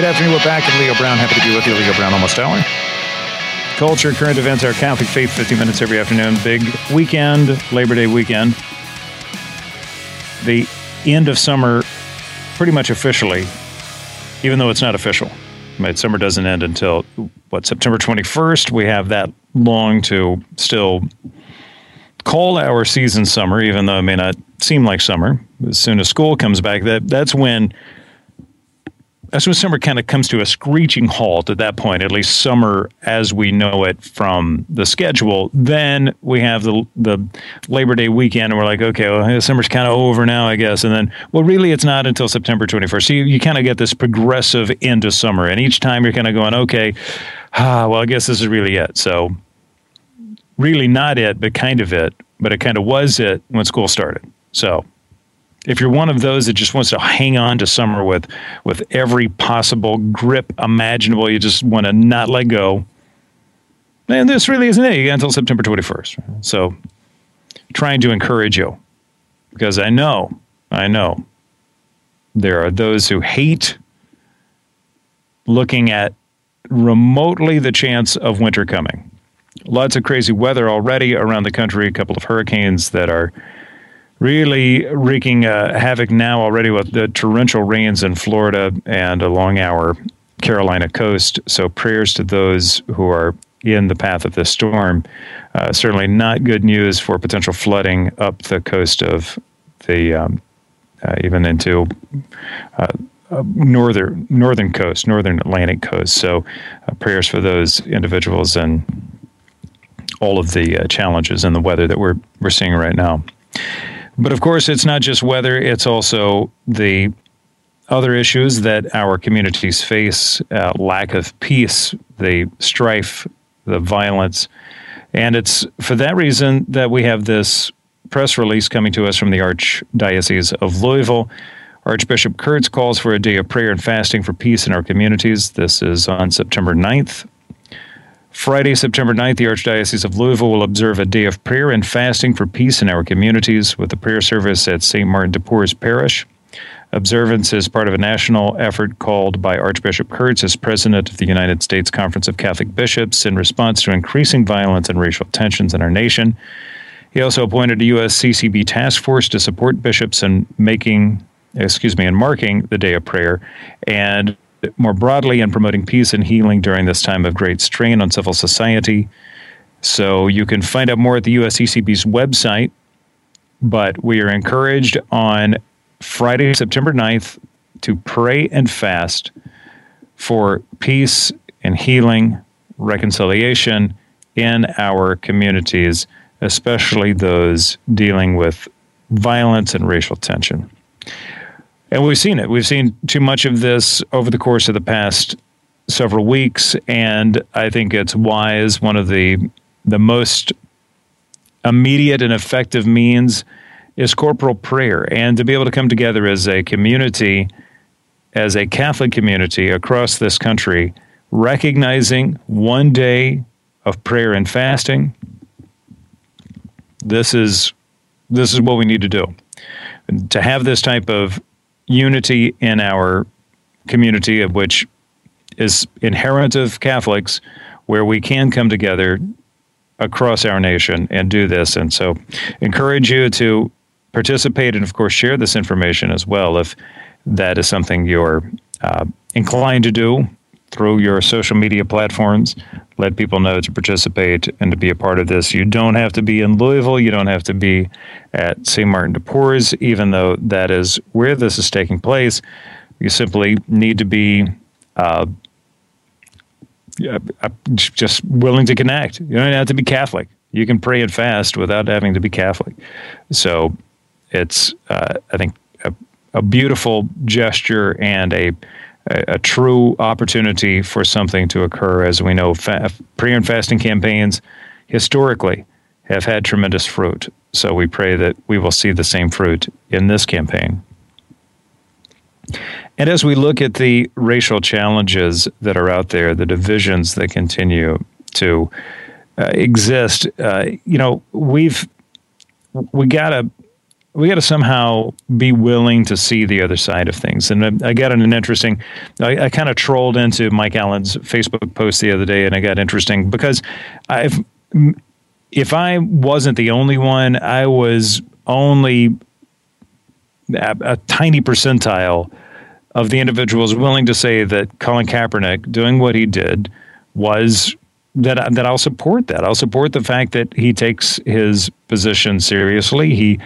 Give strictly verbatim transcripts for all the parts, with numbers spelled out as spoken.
afternoon. We're back at Leo Brown. Happy to be with you, Leo Brown, almost hour. Culture, current events, our Catholic faith, fifty minutes every afternoon. Big weekend, Labor Day weekend. The end of summer, pretty much officially, even though it's not official. Right, summer doesn't end until, what, September twenty-first. We have that long to still call our season summer, even though it may not seem like summer. As soon as school comes back, that that's when that's when summer kind of comes to a screeching halt at that point, at least summer as we know it from the schedule. Then we have the the Labor Day weekend, and we're like, okay, well, summer's kind of over now, I guess. And then, well, really, it's not until September twenty-first. So you, you kind of get this progressive end of summer. And each time you're kind of going, okay, ah, well, I guess this is really it. So really not it, but kind of it. But it kind of was it when school started. So if you're one of those that just wants to hang on to summer with with every possible grip imaginable, you just want to not let go, and this really isn't it. You got until September twenty-first. So trying to encourage you, because I know, I know there are those who hate looking at remotely the chance of winter coming. Lots of crazy weather already around the country, a couple of hurricanes that are really wreaking uh, havoc now already with the torrential rains in Florida and along our Carolina coast. So prayers to those who are in the path of this storm. Uh, certainly not good news for potential flooding up the coast of the, um, uh, even into uh, uh, northern northern coast, northern Atlantic coast. So uh, prayers for those individuals and all of the uh, challenges in the weather that we're we're seeing right now. But of course, it's not just weather, it's also the other issues that our communities face, uh, lack of peace, the strife, the violence. And it's for that reason that we have this press release coming to us from the Archdiocese of Louisville. Archbishop Kurtz calls for a day of prayer and fasting for peace in our communities. This is on September ninth. Friday, September ninth, the Archdiocese of Louisville will observe a day of prayer and fasting for peace in our communities with a prayer service at Saint Martin de Porres Parish. Observance is part of a national effort called by Archbishop Kurtz as president of the United States Conference of Catholic Bishops in response to increasing violence and racial tensions in our nation. He also appointed a U S C C B task force to support bishops in making, excuse me, in marking the day of prayer and more broadly in promoting peace and healing during this time of great strain on civil society. So you can find out more at the U S C C B's website, but we are encouraged on Friday, September ninth, to pray and fast for peace and healing, reconciliation in our communities, especially those dealing with violence and racial tension. And we've seen it. We've seen too much of this over the course of the past several weeks, and I think it's wise. One of the the most immediate and effective means is corporal prayer, and to be able to come together as a community, as a Catholic community across this country, recognizing one day of prayer and fasting. This is this is what we need to do. To have this type of unity in our community, of which is inherent of Catholics, where we can come together across our nation and do this. And so encourage you to participate and, of course, share this information as well if that is something you're uh, inclined to do through your social media platforms. Let people know to participate and to be a part of this. You don't have to be in Louisville. You don't have to be at Saint Martin de Porres, even though that is where this is taking place. You simply need to be uh, just willing to connect. You don't have to be Catholic. You can pray and fast without having to be Catholic. So it's, uh, I think, a, a beautiful gesture and a A, a true opportunity for something to occur. As we know, fa- prayer and fasting campaigns historically have had tremendous fruit. So we pray that we will see the same fruit in this campaign. And as we look at the racial challenges that are out there, the divisions that continue to uh, exist, uh, you know, we've we got to we got to somehow be willing to see the other side of things. And I, I got an interesting, I, I kind of trolled into Mike Allen's Facebook post the other day, and I got interesting because I've, if I wasn't the only one, I was only a, a tiny percentile of the individuals willing to say that Colin Kaepernick doing what he did was that that I'll support that. I'll support the fact that he takes his position seriously. He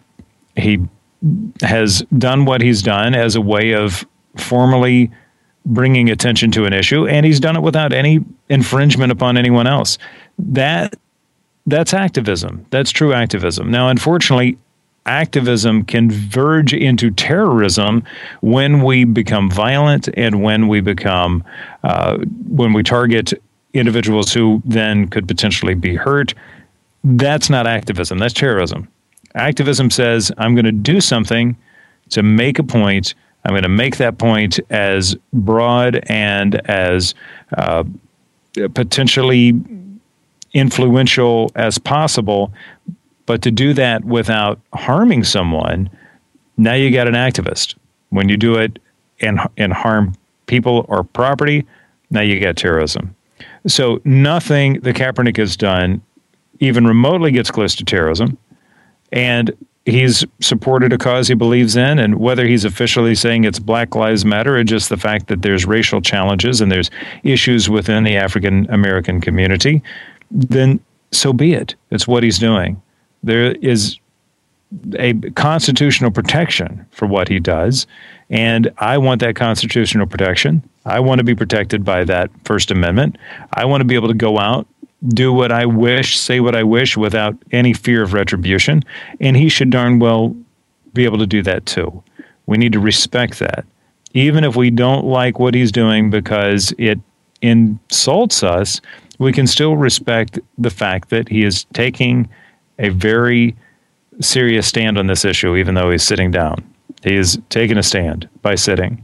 he has done what he's done as a way of formally bringing attention to an issue, and he's done it without any infringement upon anyone else. That that's activism. That's true activism. Now, unfortunately, activism can verge into terrorism when we become violent and when we become uh, when we target individuals who then could potentially be hurt. That's not activism. That's terrorism. Activism says, I'm going to do something to make a point. I'm going to make that point as broad and as uh, potentially influential as possible. But to do that without harming someone, now you got an activist. When you do it and, and harm people or property, now you got terrorism. So nothing that Kaepernick has done even remotely gets close to terrorism. And he's supported a cause he believes in. And whether he's officially saying it's Black Lives Matter or just the fact that there's racial challenges and there's issues within the African American community, then so be it. It's what he's doing. There is a constitutional protection for what he does, and I want that constitutional protection. I want to be protected by that First Amendment. I want to be able to go out, do what I wish, say what I wish without any fear of retribution, and he should darn well be able to do that too. We need to respect that, even if we don't like what he's doing because it insults us. We can still respect the fact that he is taking a very serious stand on this issue, even though he's sitting down. He is taking a stand by sitting.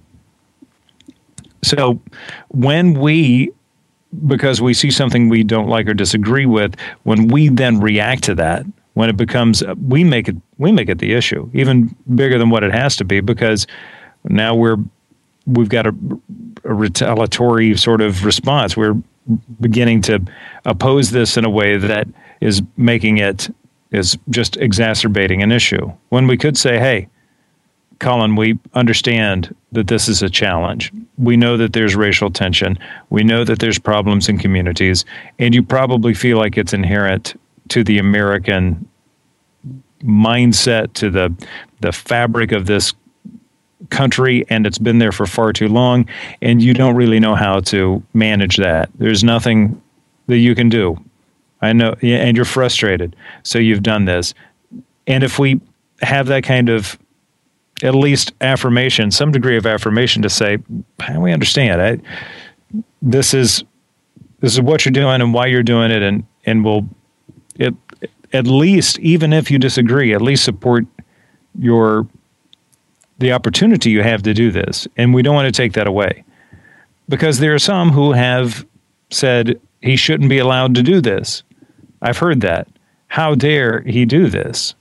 So when we, because we see something we don't like or disagree with, when we then react to that, when it becomes, we make it, we make it the issue, even bigger than what it has to be, because now we're, we've got a, a retaliatory sort of response. We're beginning to oppose this in a way that is making it, is just exacerbating an issue. When we could say, hey, Colin, we understand that this is a challenge. We know that there's racial tension. We know that there's problems in communities, and you probably feel like it's inherent to the American mindset, to the the fabric of this country, and it's been there for far too long, and you don't really know how to manage that. There's nothing that you can do. I know, and you're frustrated, so you've done this. And if we have that kind of, at least affirmation, some degree of affirmation to say, we understand, I, this is this is what you're doing and why you're doing it, and and we'll, it, at least, even if you disagree, at least support your the opportunity you have to do this. And we don't want to take that away, because there are some who have said he shouldn't be allowed to do this. I've heard that. How dare he do this?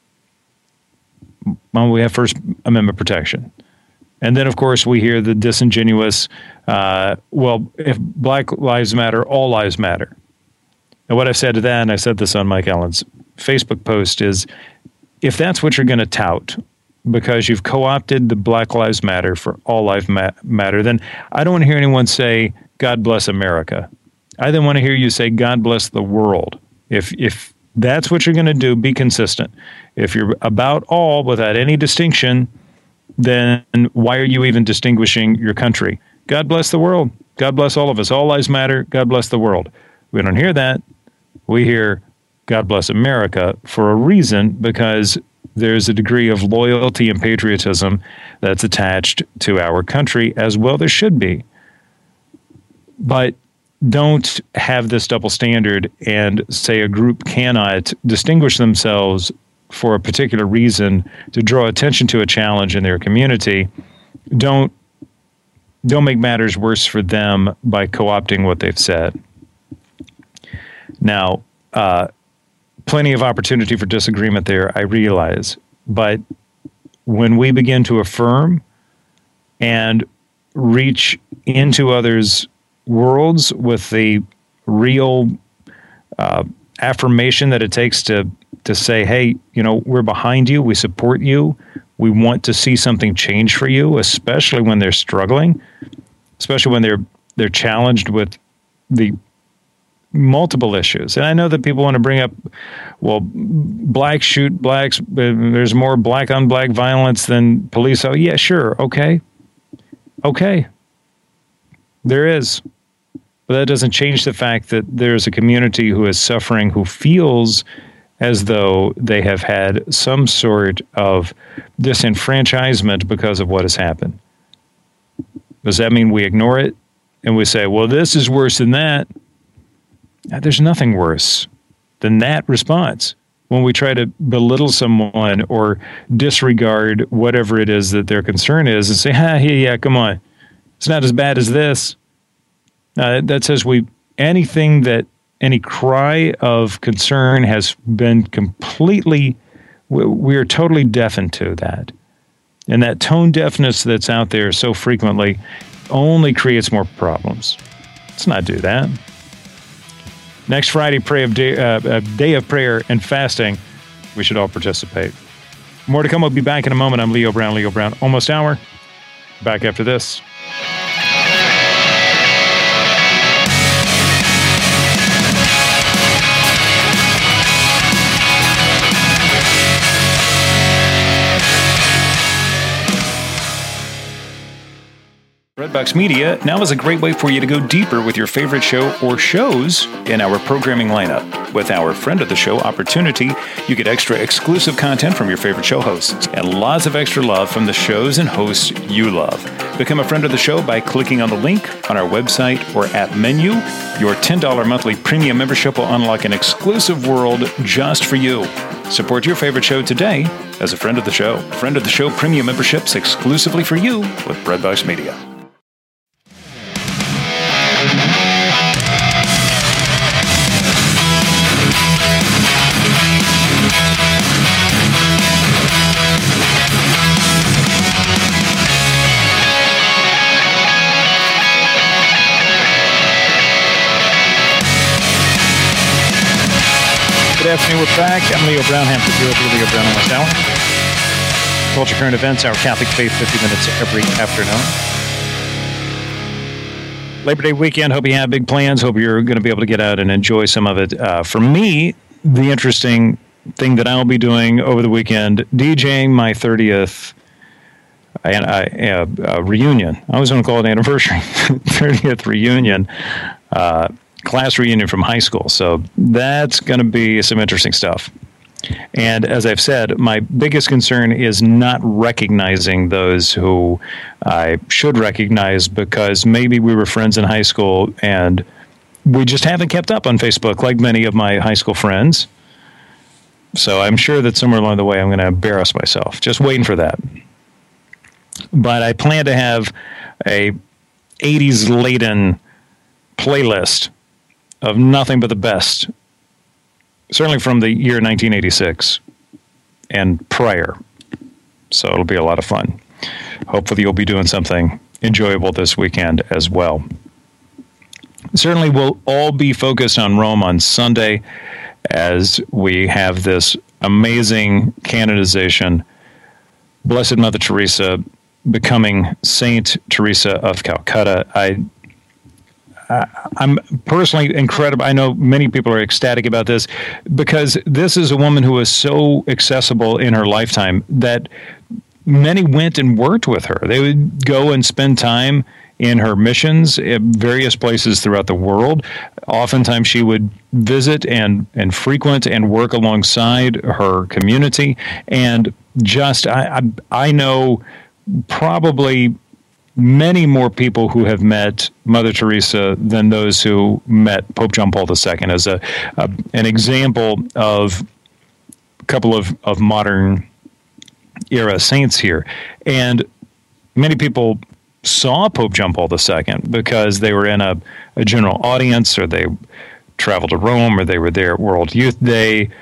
Well, we have First Amendment protection. And then, of course, we hear the disingenuous, uh, well, if Black Lives Matter, all lives matter. And what I've said to that, and I said this on Mike Allen's Facebook post, is if that's what you're going to tout, because you've co-opted the Black Lives Matter for all life ma- matter, then I don't want to hear anyone say, God bless America. I then want to hear you say, God bless the world. If if that's what you're going to do, be consistent. If you're about all without any distinction, then why are you even distinguishing your country? God bless the world. God bless all of us. All lives matter. God bless the world. We don't hear that. We hear God bless America for a reason, because there's a degree of loyalty and patriotism that's attached to our country, as well there should be. But don't have this double standard and say a group cannot distinguish themselves for a particular reason to draw attention to a challenge in their community. Don't don't make matters worse for them by co-opting what they've said. Now, uh, plenty of opportunity for disagreement there, I realize. But when we begin to affirm and reach into others' worlds with the real uh, affirmation that it takes to to say, hey, you know, we're behind you, we support you, we want to see something change for you, especially when they're struggling, especially when they're they're challenged with the multiple issues. And I know that people want to bring up, well, blacks shoot blacks, there's more black on black violence than police. Oh, yeah, sure, okay. Okay. There is. But that doesn't change the fact that there's a community who is suffering, who feels as though they have had some sort of disenfranchisement because of what has happened. Does that mean we ignore it and we say, well, this is worse than that? There's nothing worse than that response when we try to belittle someone or disregard whatever it is that their concern is and say, ha, yeah, yeah, come on. It's not as bad as this. Uh, that says we anything that any cry of concern has been completely, we, we are totally deafened to that. And that tone deafness that's out there so frequently only creates more problems. Let's not do that. Next Friday, pray of day, uh, a day of prayer and fasting. We should all participate. More to come. We'll be back in a moment. I'm Leo Brown, Leo Brown, Almost Hour. Back after this. Redbox Media now is a great way for you to go deeper with your favorite show or shows in our programming lineup. With our Friend of the Show opportunity, you get extra exclusive content from your favorite show hosts and lots of extra love from the shows and hosts you love. Become a friend of the show by clicking on the link on our website or app menu. Your ten dollars monthly premium membership will unlock an exclusive world just for you. Support your favorite show today as a friend of the show. Friend of the Show premium memberships exclusively for you with Redbox Media. Good afternoon, we're back. I'm Leo Brown, Hampton Bureau, Leo Brown Almost Hour. Culture, current events, our Catholic faith, fifty minutes every afternoon. Labor Day weekend, hope you have big plans. Hope you're going to be able to get out and enjoy some of it. Uh, for me, the interesting thing that I'll be doing over the weekend, DJing my thirtieth uh, uh, uh, reunion. I was going to call it anniversary. thirtieth reunion. Uh, class reunion from high school. So that's going to be some interesting stuff. And as I've said, my biggest concern is not recognizing those who I should recognize because maybe we were friends in high school and we just haven't kept up on Facebook like many of my high school friends. So I'm sure that somewhere along the way I'm going to embarrass myself. Just waiting for that. But I plan to have a eighties laden playlist of nothing but the best, certainly from the year nineteen eighty-six and prior. So it'll be a lot of fun. Hopefully you'll be doing something enjoyable this weekend as well. Certainly we'll all be focused on Rome on Sunday as we have this amazing canonization. Blessed Mother Teresa becoming Saint Teresa of Calcutta. I Uh, I'm personally incredible. I know many people are ecstatic about this because this is a woman who was so accessible in her lifetime that many went and worked with her. They would go and spend time in her missions in various places throughout the world. Oftentimes she would visit and, and frequent and work alongside her community. And just, I, I, I know probably many more people who have met Mother Teresa than those who met Pope John Paul the Second as a, a an example of a couple of, of modern era saints here. And many people saw Pope John Paul the Second because they were in a, a general audience or they traveled to Rome or they were there at World Youth Day.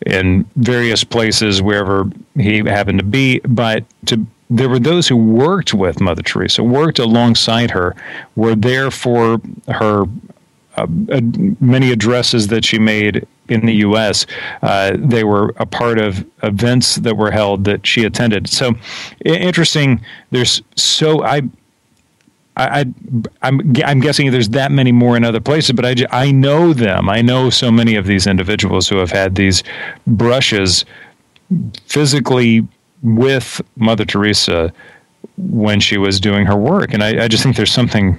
in various places wherever he happened to be. But to there were those who worked with Mother Teresa, worked alongside her, were there for her uh, uh, many addresses that she made in the U S. Uh, they were a part of events that were held that she attended. So interesting. There's so I. I, I'm, I'm guessing there's that many more in other places, but I, I know them. I know so many of these individuals who have had these brushes physically with Mother Teresa when she was doing her work. And I, I just think there's something,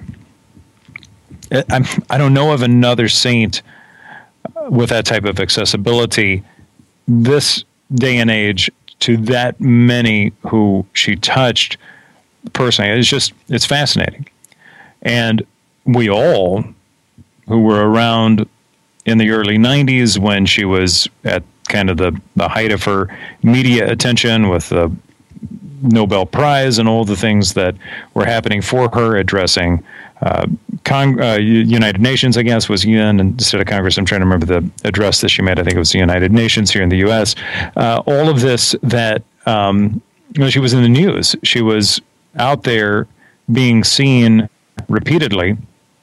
I'm, I don't know of another saint with that type of accessibility this day and age to that many who she touched personally. It's just, it's fascinating. And we all who were around in the early nineties when she was at kind of the, the height of her media attention with the Nobel Prize and all the things that were happening for her, addressing uh, Cong- uh, United Nations, I guess, was U N instead of Congress. I'm trying to remember the address that she made. I think it was the United Nations here in the U S. Uh, all of this that um, you know, she was in the news. She was out there being seen repeatedly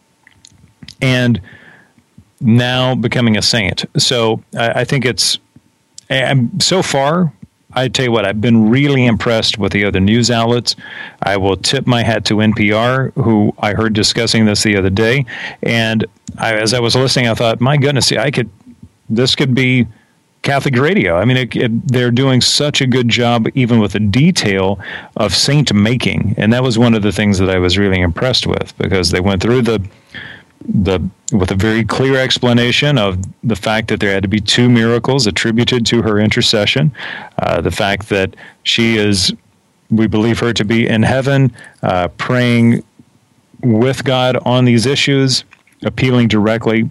and now becoming a saint. So I, I think it's, and so far, I tell you what, I've been really impressed with the other news outlets. I will tip my hat to N P R, who I heard discussing this the other day. And I, as I was listening, I thought, my goodness, I could, this could be Catholic radio. I mean, it, it, they're doing such a good job, even with the detail of saint making, and that was one of the things that I was really impressed with, because they went through the the with a very clear explanation of the fact that there had to be two miracles attributed to her intercession, uh, the fact that she is, we believe her to be in heaven, uh, praying with God on these issues, appealing directly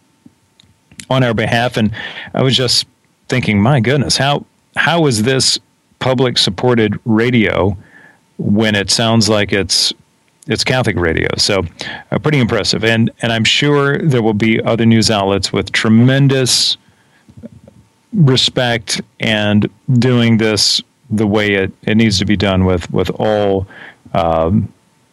on our behalf, and I was just thinking, my goodness, how how is this public supported radio when it sounds like it's it's Catholic radio? So uh, pretty impressive. And and I'm sure there will be other news outlets with tremendous respect and doing this the way it, it needs to be done, with with all um,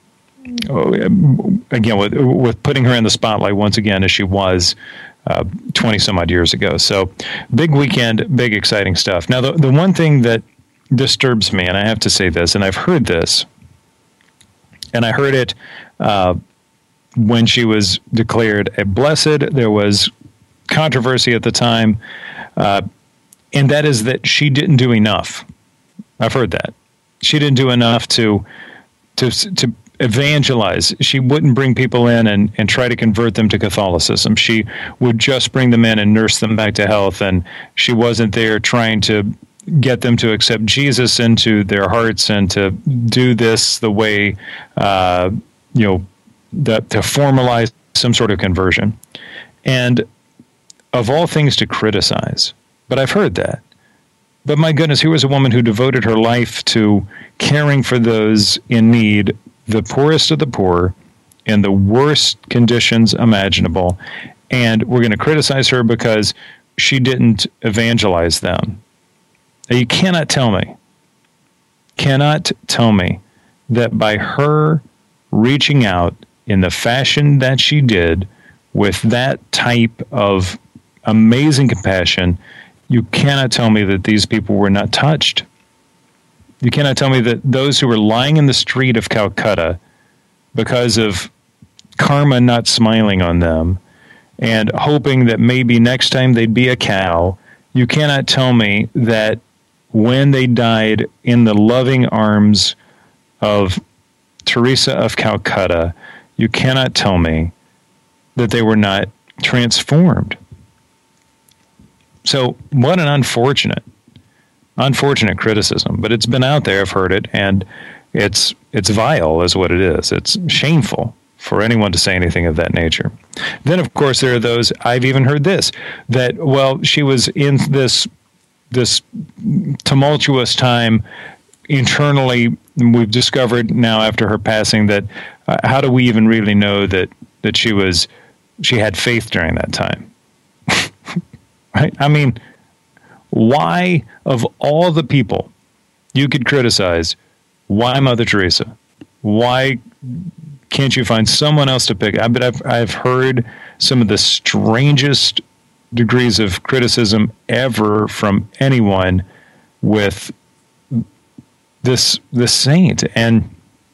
again with with putting her in the spotlight once again as she was Uh, twenty some odd years ago. So big weekend, big exciting stuff. Now, the, the one thing that disturbs me, and I have to say this, and I've heard this, and I heard it uh, when she was declared a blessed. There was controversy at the time, uh, and that is that she didn't do enough. I've heard that. She didn't do enough to to to evangelize. She wouldn't bring people in and, and try to convert them to Catholicism. She would just bring them in and nurse them back to health, and she wasn't there trying to get them to accept Jesus into their hearts and to do this the way, uh, you know, that to formalize some sort of conversion. And of all things to criticize, but I've heard that. But my goodness, here was a woman who devoted her life to caring for those in need, the poorest of the poor, in the worst conditions imaginable, and we're going to criticize her because she didn't evangelize them. Now, you cannot tell me, cannot tell me that by her reaching out in the fashion that she did, with that type of amazing compassion, you cannot tell me that these people were not touched. You cannot tell me that those who were lying in the street of Calcutta because of karma not smiling on them and hoping that maybe next time they'd be a cow, you cannot tell me that when they died in the loving arms of Teresa of Calcutta, you cannot tell me that they were not transformed. So what an unfortunate Unfortunate criticism, but it's been out there. I've heard it, and it's it's vile, is what it is. It's shameful for anyone to say anything of that nature. Then, of course, there are those. I've even heard this, that well, she was in this this tumultuous time internally. We've discovered now after her passing that uh, how do we even really know that that she was she had faith during that time? Right? I mean, Why, of all the people you could criticize, why Mother Teresa? Why can't you find someone else to pick? I bet I've, I've heard some of the strangest degrees of criticism ever from anyone with this this saint, and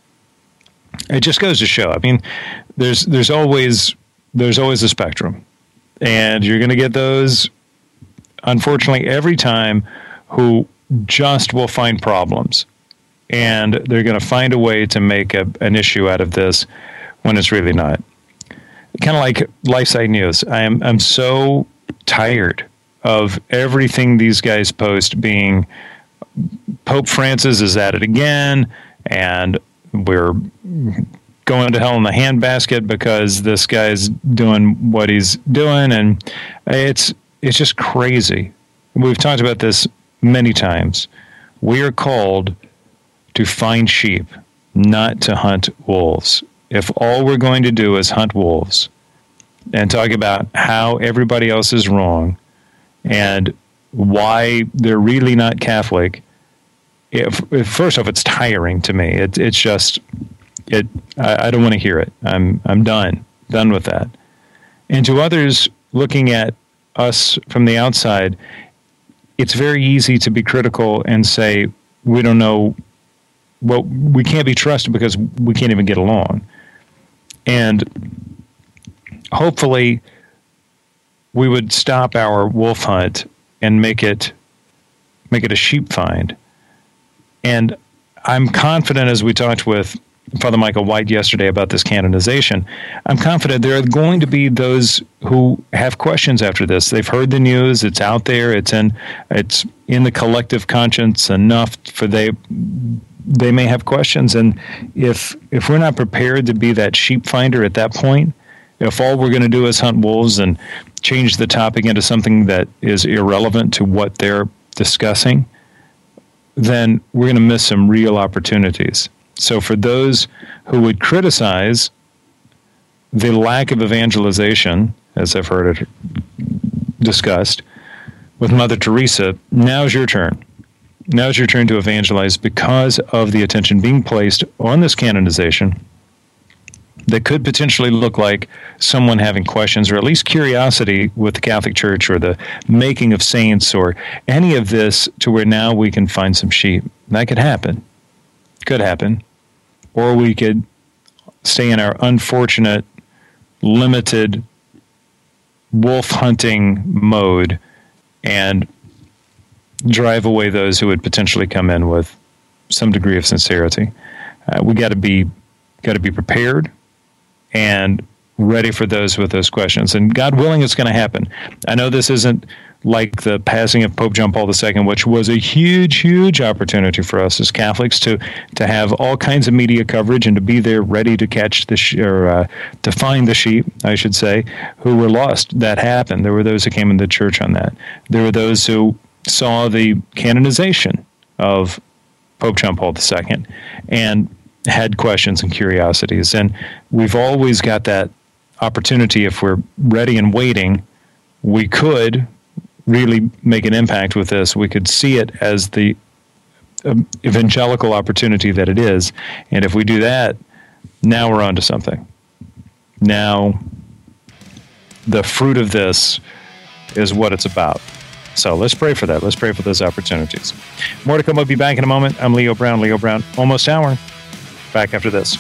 it just goes to show. I mean, there's there's always there's always a spectrum, and you're going to get those, unfortunately, every time, who just will find problems, and they're going to find a way to make a, an issue out of this when it's really not. Kind of like LifeSite News. I am I'm so tired of everything these guys post being Pope Francis is at it again, and we're going to hell in the handbasket because this guy's doing what he's doing, and it's it's just crazy. We've talked about this many times. We are called to find sheep, not to hunt wolves. If all we're going to do is hunt wolves and talk about how everybody else is wrong and why they're really not Catholic, if, if first off, it's tiring to me. It, it's just, it. I, I don't want to hear it. I'm I'm done, done with that. And to others looking at us from the outside, it's very easy to be critical and say, we don't know, well, we can't be trusted because we can't even get along. And hopefully we would stop our wolf hunt and make it make it a sheep find. And I'm confident, as we talked with Father Michael White yesterday about this canonization, I'm confident there are going to be those who have questions after this. They've heard the news, it's out there, it's in it's in the collective conscience enough for they they may have questions. And if if we're not prepared to be that sheep finder at that point, if all we're going to do is hunt wolves and change the topic into something that is irrelevant to what they're discussing, then we're going to miss some real opportunities. So for those who would criticize the lack of evangelization, as I've heard it discussed, with Mother Teresa, now's your turn. Now's your turn to evangelize because of the attention being placed on this canonization that could potentially look like someone having questions or at least curiosity with the Catholic Church or the making of saints or any of this, to where now we can find some sheep. That could happen. Could happen. Or we could stay in our unfortunate, limited wolf hunting mode and drive away those who would potentially come in with some degree of sincerity. Uh, we got to be got to be prepared and ready for those with those questions. And God willing, it's going to happen. I know this isn't like the passing of Pope John Paul the Second, which was a huge, huge opportunity for us as Catholics to to have all kinds of media coverage and to be there ready to catch the sh- or uh, to find the sheep, I should say, who were lost. That happened. There were those who came into church on that. There were those who saw the canonization of Pope John Paul the Second and had questions and curiosities. And we've always got that opportunity. If we're ready and waiting, we could really make an impact with this. We could see it as the um, evangelical opportunity that it is. And if we do that, now we're on to something. Now, the fruit of this is what it's about. So let's pray for that. Let's pray for those opportunities. More to come. We'll be back in a moment. I'm Leo Brown. Leo Brown, almost hour. Back after this.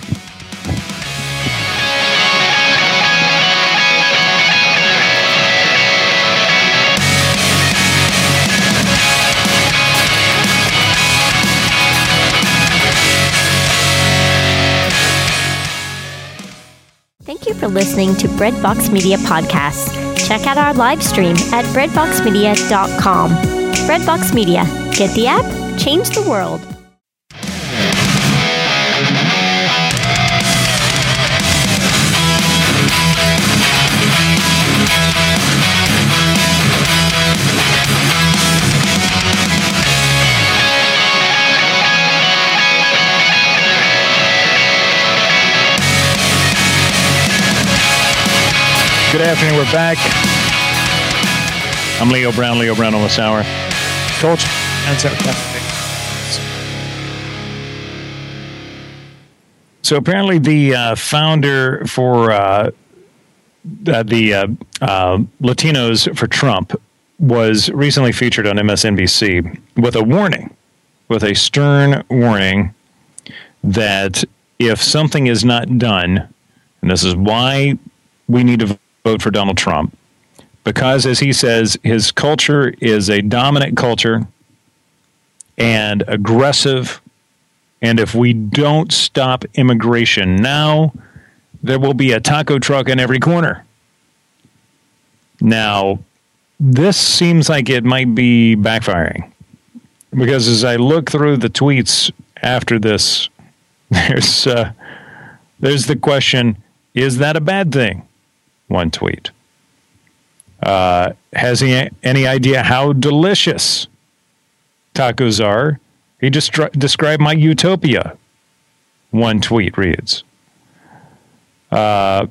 Thank you for listening to Breadbox Media Podcasts. Check out our live stream at breadbox media dot com. Breadbox Media. Get the app, change the world. Good afternoon. We're back. I'm Leo Brown, Leo Brown on this hour. Culture and So apparently the uh, founder for uh, uh, the uh, uh, Latinos for Trump was recently featured on M S N B C with a warning, with a stern warning that if something is not done, and this is why we need to vote for Donald Trump, because, as he says, his culture is a dominant culture and aggressive, and if we don't stop immigration now, there will be a taco truck in every corner. Now, this seems like it might be backfiring, because as I look through the tweets after this, there's uh, there's the question, is that a bad thing? One tweet. Uh, has he any idea how delicious tacos are? He just destri- described my utopia. One tweet reads. Uh,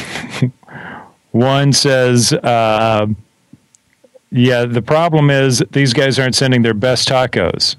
one says, uh, yeah, the problem is these guys aren't sending their best tacos.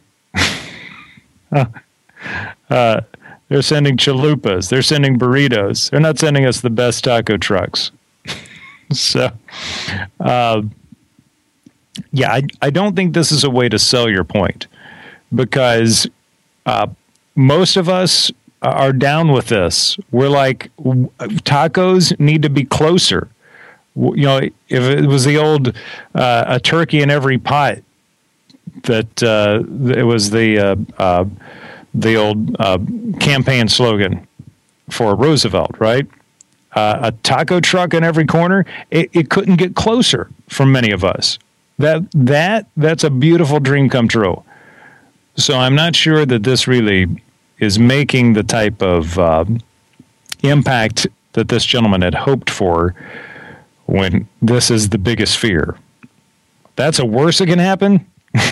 uh, they're sending chalupas. They're sending burritos. They're not sending us the best taco trucks. So, uh, yeah, I, I don't think this is a way to sell your point, because uh, most of us are down with this. We're like, tacos need to be closer. You know, if it was the old uh, a turkey in every pot, that uh, it was the uh, uh, the old uh, campaign slogan for Roosevelt, right? Uh, a taco truck in every corner, it, it couldn't get closer for many of us. That that that's a beautiful dream come true. So I'm not sure that this really is making the type of uh, impact that this gentleman had hoped for, when this is the biggest fear. That's a worse that can happen?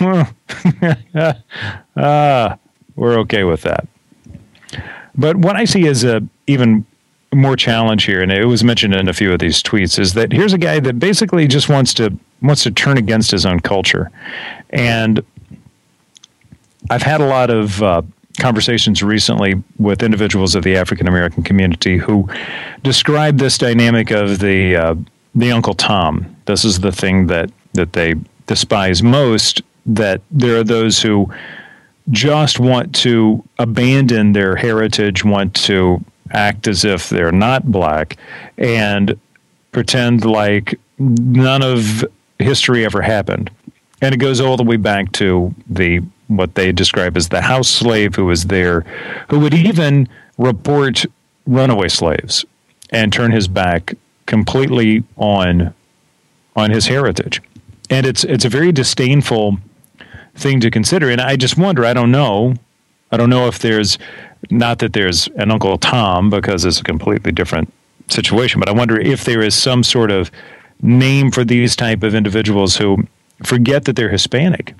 uh, we're okay with that. But what I see as a even more challenge here, and it was mentioned in a few of these tweets, is that here's a guy that basically just wants to wants to turn against his own culture. And I've had a lot of uh, conversations recently with individuals of the African American community who describe this dynamic of the uh, the Uncle Tom. This is the thing that that they despise most, that there are those who just want to abandon their heritage, want to act as if they're not black, and pretend like none of history ever happened. And it goes all the way back to the what they describe as the house slave who was there, who would even report runaway slaves and turn his back completely on on his heritage. And it's it's a very disdainful thing to consider. And I just wonder, I don't know, I don't know if there's, not that there's an Uncle Tom, because it's a completely different situation, but I wonder if there is some sort of name for these type of individuals who forget that they're Hispanic.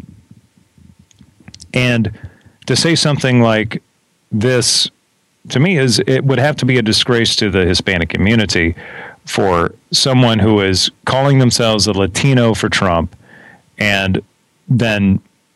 And to say something like this, to me, is it would have to be a disgrace to the Hispanic community for someone who is calling themselves a Latino for Trump and then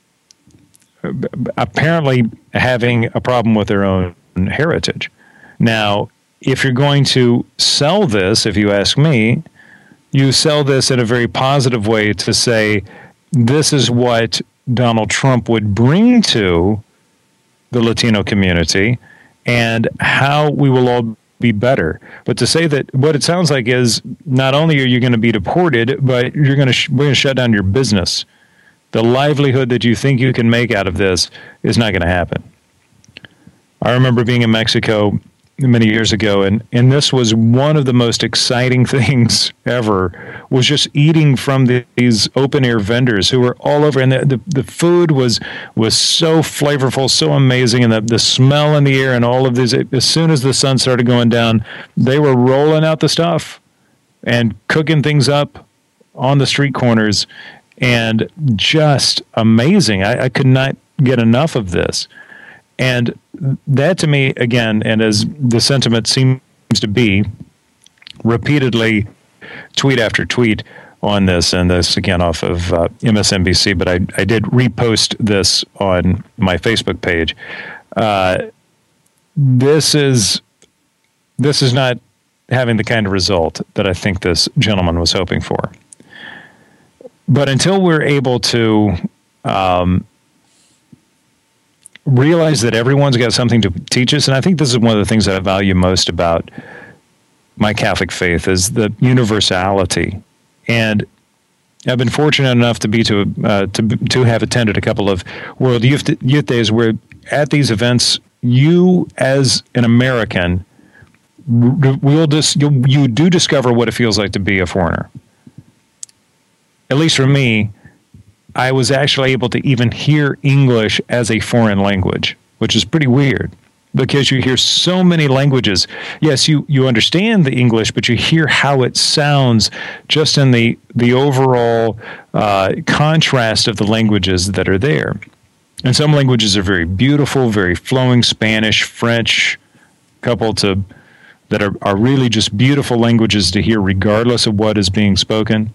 apparently having a problem with their own heritage. Now, if you're going to sell this, if you ask me, you sell this in a very positive way to say, this is what Donald Trump would bring to the Latino community and how we will all be better. But to say that what it sounds like is not only are you going to be deported, but you're going to sh- we're going to shut down your business. The livelihood that you think you can make out of this is not going to happen. I remember being in Mexico many years ago, and, and this was one of the most exciting things ever, was just eating from the, these open-air vendors who were all over, and the, the, the food was was so flavorful, so amazing, and the, the smell in the air and all of this, as soon as the sun started going down, they were rolling out the stuff and cooking things up on the street corners, and just amazing. I, I could not get enough of this. And that to me, again, and as the sentiment seems to be repeatedly, tweet after tweet, on this, and this again off of uh, M S N B C, but I, I did repost this on my Facebook page. Uh, this is this is not having the kind of result that I think this gentleman was hoping for. But until we're able to um, realize that everyone's got something to teach us, and I think this is one of the things that I value most about my Catholic faith is the universality. And I've been fortunate enough to be to uh, to to have attended a couple of World Youth, Youth Days where at these events, you as an American will just you you do discover what it feels like to be a foreigner. At least for me, I was actually able to even hear English as a foreign language, which is pretty weird. Because you hear so many languages. Yes, you, you understand the English, but you hear how it sounds just in the, the overall uh, contrast of the languages that are there. And some languages are very beautiful, very flowing. Spanish, French, couple to that are, are really just beautiful languages to hear regardless of what is being spoken.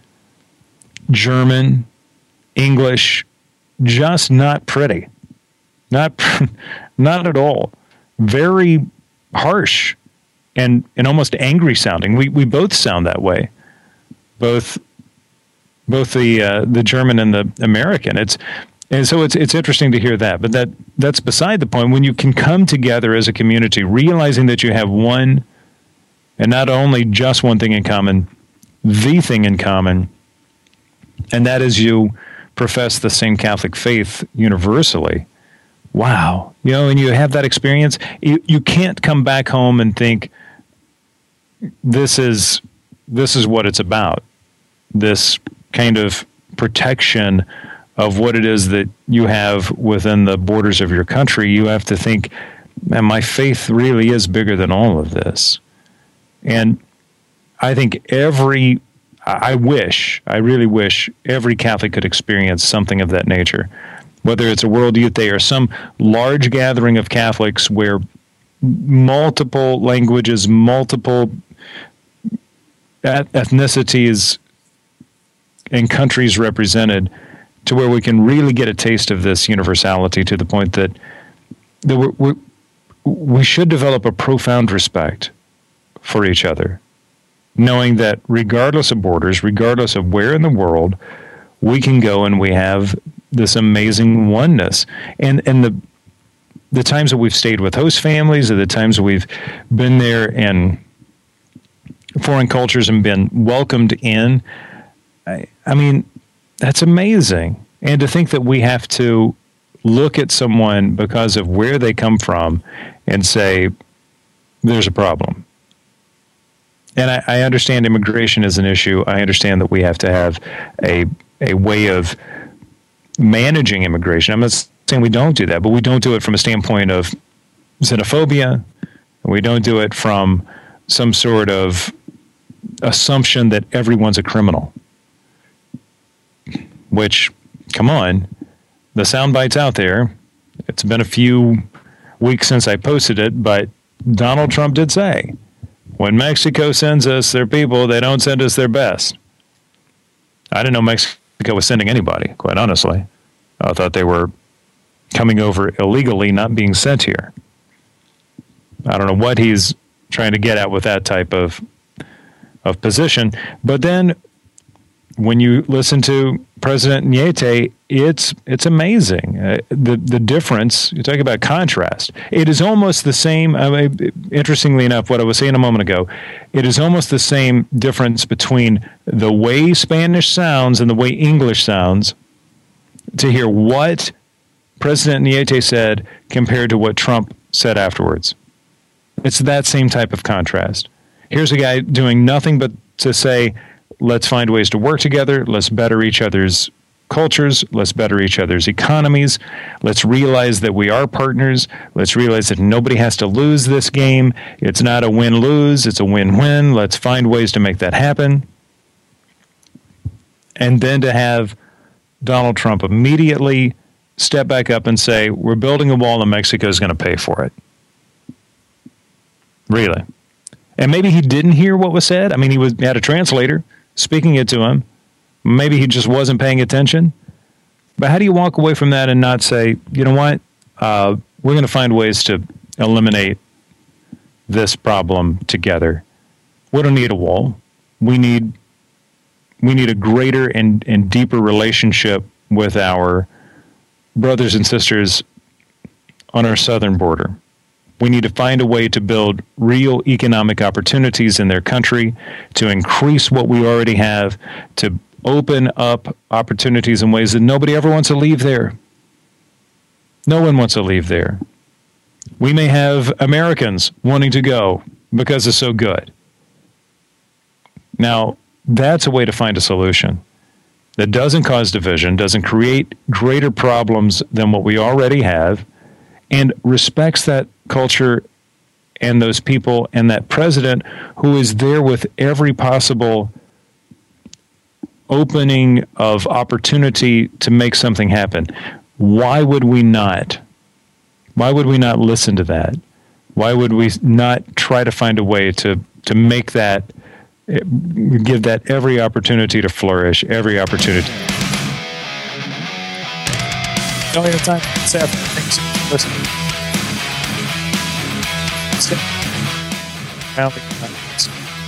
German, English, just not pretty. Not not at all. Very harsh and, and almost angry sounding. We we both sound that way. Both both the uh, the German and the American. It's and so it's it's interesting to hear that. But that that's beside the point. When you can come together as a community, realizing that you have one and not only just one thing in common, the thing in common, and that is you profess the same Catholic faith universally. Wow. You know, and you have that experience, you, you can't come back home and think this is this is what it's about. This kind of protection of what it is that you have within the borders of your country. You have to think, man, my faith really is bigger than all of this. And I think every I wish, I really wish every Catholic could experience something of that nature. Whether it's a World Youth Day or some large gathering of Catholics where multiple languages, multiple ethnicities and countries represented, to where we can really get a taste of this universality to the point that, that we're, we're, we should develop a profound respect for each other, knowing that regardless of borders, regardless of where in the world, we can go and we have this amazing oneness. And and the the times that we've stayed with host families, or the times that we've been there in foreign cultures and been welcomed in, I, I mean, that's amazing. And to think that we have to look at someone because of where they come from and say, there's a problem. And I, I understand immigration is an issue. I understand that we have to have a a way of managing immigration. I'm not saying we don't do that, but we don't do it from a standpoint of xenophobia. We don't do it from some sort of assumption that everyone's a criminal. Which, come on, the sound bite's out there. It's been a few weeks since I posted it, but Donald Trump did say, when Mexico sends us their people, they don't send us their best. I didn't know Mexico was sending anybody, quite honestly. I thought they were coming over illegally, not being sent here. I don't know what he's trying to get at with that type of of position. But then when you listen to President Nyete, it's it's amazing. Uh, the the difference, you talk about contrast. It is almost the same, I mean, interestingly enough, what I was saying a moment ago, it is almost the same difference between the way Spanish sounds and the way English sounds, to hear what President Nyete said compared to what Trump said afterwards. It's that same type of contrast. Here's a guy doing nothing but to say, let's find ways to work together. Let's better each other's cultures. Let's better each other's economies. Let's realize that we are partners. Let's realize that nobody has to lose this game. It's not a win-lose. It's a win-win. Let's find ways to make that happen. And then to have Donald Trump immediately step back up and say, we're building a wall and Mexico is going to pay for it. Really. And maybe he didn't hear what was said. I mean, he was he had a translator. speaking it to him. Maybe he just wasn't paying attention. But how do you walk away from that and not say, you know what, uh, we're going to find ways to eliminate this problem together. We don't need a wall. We need we need a greater and, and deeper relationship with our brothers and sisters on our southern border. We need to find a way to build real economic opportunities in their country, to increase what we already have, to open up opportunities in ways that nobody ever wants to leave there. No one wants to leave there. We may have Americans wanting to go because it's so good. Now, that's a way to find a solution that doesn't cause division, doesn't create greater problems than what we already have, and respects that culture and those people and that president who is there with every possible opening of opportunity to make something happen. Why would we not? Why would we not listen to that? Why would we not try to find a way to, to make that, give that every opportunity to flourish, every opportunity? Don't have time to say things. Listen. Now